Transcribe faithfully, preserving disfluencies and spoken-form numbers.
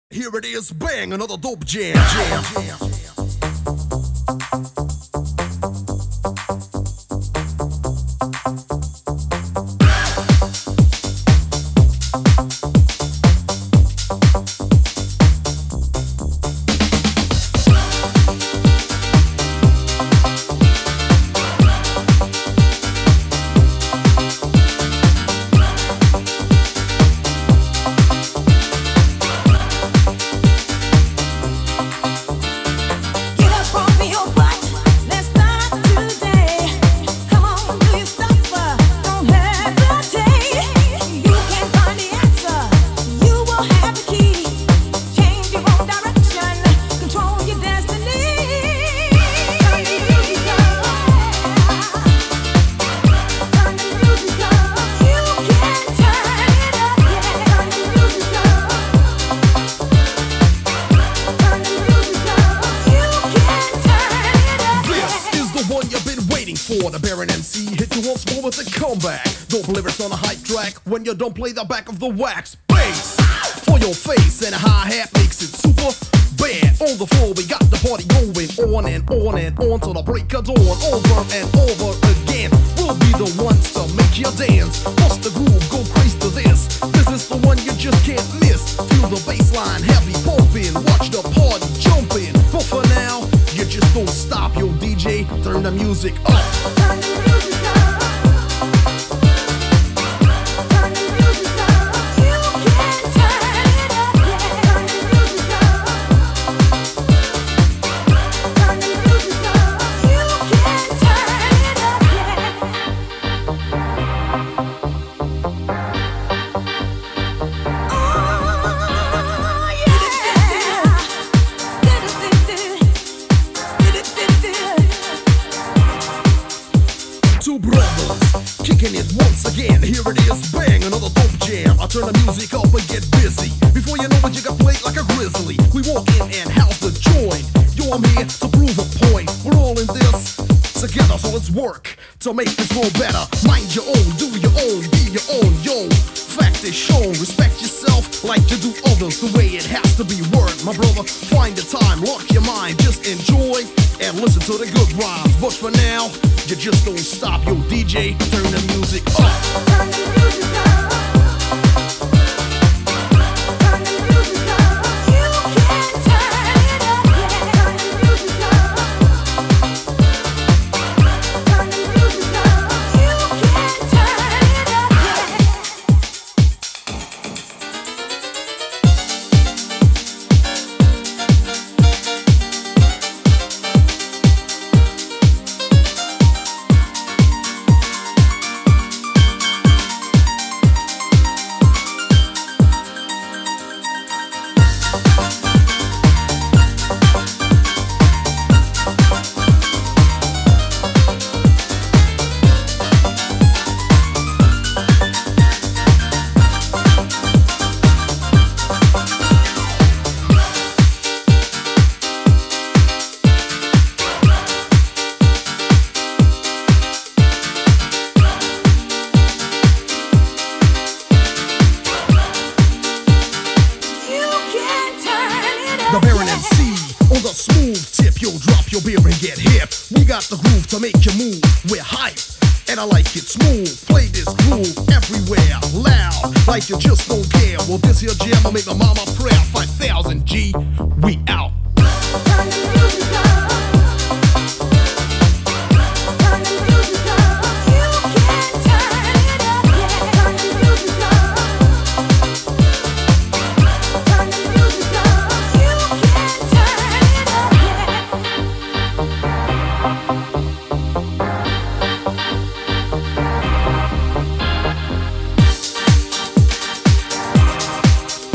Here it is, bang, another dope jam. Jam, jam, jam. For the Baron M C, hit you once more with a comeback. Don't believe it's on a hype track when you don't play the back of the wax. Bass for your face and a hi-hat makes it super bad. On the floor we got the party going on and on and on till the break of dawn. Over and over again, we'll be the ones to make you dance. Bust the groove, go crazy to this. This is the one you just can't miss. Feel the bass line heavy pumping, watch the party jumping. But for now, you just don't stop, yo D J, turn the music up. Turn the music up. Turn the music up. You can turn it up, yeah. Turn the music up. Turn the music up. You can turn it up, oh, yeah. Two brothers kicking it once again. Here it is, bang, another dope jam. I turn the music up and get busy. Before you know it, you got played like a grizzly. We walk in and house the joint. Yo, I'm here to prove a point. We're all in this together, so let's work to make this world better. Mind your own, do your own, be your own, yo. Fact is shown, respect yourself like you do others. The way it has to be worked, my brother. Find the time, lock your mind, just enjoy and listen to the good rhymes. But for now, you just don't stop, yo D J, turn the music up. Turn the music up. Turn the music up. You can turn it up, yeah. Turn the music up. Turn the music up. You can turn it up, The Baron M C on the smooth tip, yo, drop your beer and get hip. We got the groove to make you move. We're hype, and I like it smooth. Play this groove everywhere, loud, like you just don't care. Well, this here jam will make my mama proud. Five thousand